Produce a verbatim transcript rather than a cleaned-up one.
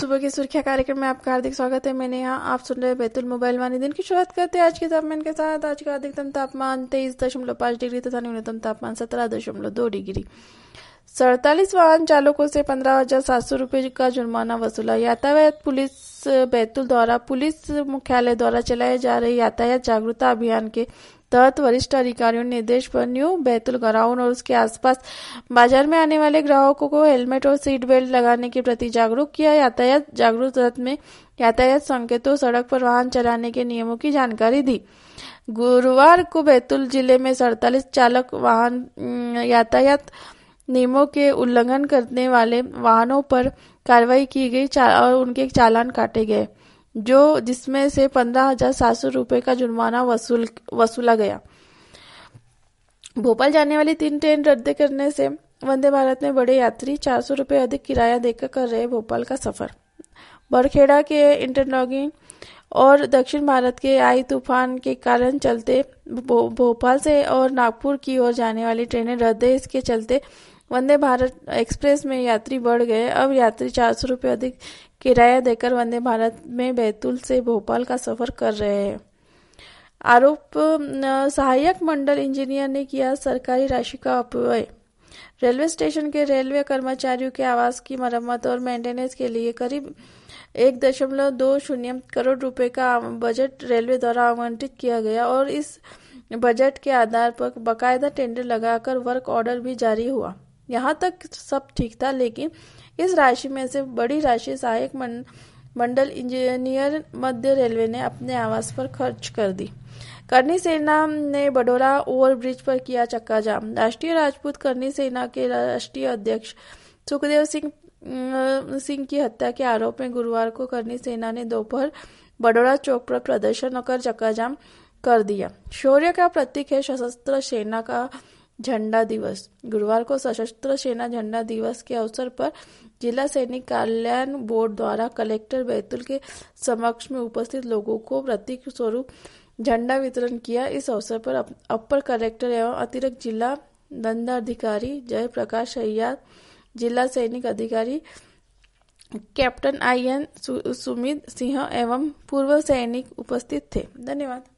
सुबह की सुर्खियां कार्यक्रम में आपका हार्दिक स्वागत है। मैंने यहाँ आप सुन रहे बैतूल मोबाइल वाणी। दिन की शुरुआत करते हैं आज के तापमान के साथ। आज का अधिकतम तापमान तेईस दशमलव पाँच डिग्री तथा न्यूनतम तापमान सत्रह दशमलव दो डिग्री। सड़तालीस वाहन चालकों से पंद्रह हजार सात सौ रूपये का जुर्माना वसूला। यातायात पुलिस बैतूल द्वारा पुलिस मुख्यालय द्वारा चलाए जा रहे यातायात जागरूकता अभियान के तहत वरिष्ठ अधिकारियों ने निर्देश पर न्यू बैतूल ग्राउंड और उसके आसपास बाजार में आने वाले ग्राहकों को हेलमेट और सीट बेल्ट लगाने के प्रति जागरूक किया। यातायात जागरूक रथ में यातायात संकेतों, सड़क पर वाहन चलाने के नियमों की जानकारी दी। गुरुवार को बैतूल जिले में सड़तालीस चालक वाहन यातायात नियमों के उल्लंघन करने वाले वाहनों पर कार्रवाई की गई और उनके चालान काटे गए, जो जिसमें से पंद्रह हजार सात सौ रूपये का जुर्माना वसूल वसूला गया। भोपाल जाने वाली तीन ट्रेन रद्द करने से वंदे भारत में बड़े यात्री चार सौ रूपये अधिक किराया देकर कर रहे भोपाल का सफर। बरखेड़ा के इंटरलॉकिंग और दक्षिण भारत के आई तूफान के कारण चलते भो, भोपाल से और नागपुर की ओर जाने वाली ट्रेनें रद्द है। इसके चलते वंदे भारत एक्सप्रेस में यात्री बढ़ गए। अब यात्री चार सौ रूपये अधिक किराया देकर वंदे भारत में बैतूल से भोपाल का सफर कर रहे हैं। आरोप, सहायक मंडल इंजीनियर ने किया सरकारी राशि का अपव्यय। रेलवे स्टेशन के रेलवे कर्मचारियों के आवास की मरम्मत और मेंटेनेंस के लिए करीब एक दशमलव दो शून्य करोड़ रुपए का बजट रेलवे द्वारा आवंटित किया गया और इस बजट के आधार पर बकायदा टेंडर लगाकर वर्क ऑर्डर भी जारी हुआ। यहाँ तक सब ठीक था, लेकिन इस राशि में से बड़ी राशि सहायक मंडल इंजीनियर मध्य रेलवे ने अपने आवास पर खर्च कर दी। करनी सेना ने बडोरा ओवरब्रिज पर किया चक्का जाम। राष्ट्रीय राजपूत करनी सेना के राष्ट्रीय अध्यक्ष सुखदेव सिंह सिंह की हत्या के आरोप में गुरुवार को करनी सेना ने दोपहर बडोरा चौक पर प्रदर्शन कर चक्का जाम कर दिया। शौर्य का प्रतीक है सशस्त्र सेना का झंडा दिवस। गुरुवार को सशस्त्र सेना झंडा दिवस के अवसर पर जिला सैनिक कल्याण बोर्ड द्वारा कलेक्टर बैतूल के समक्ष में उपस्थित लोगों को प्रतीक स्वरूप झंडा वितरण किया। इस अवसर पर अपर कलेक्टर एवं अतिरिक्त जिला दंडाधिकारी जय प्रकाश अय्यर, जिला सैनिक अधिकारी captain I N Sumit Singh एवं पूर्व सैनिक उपस्थित थे। धन्यवाद।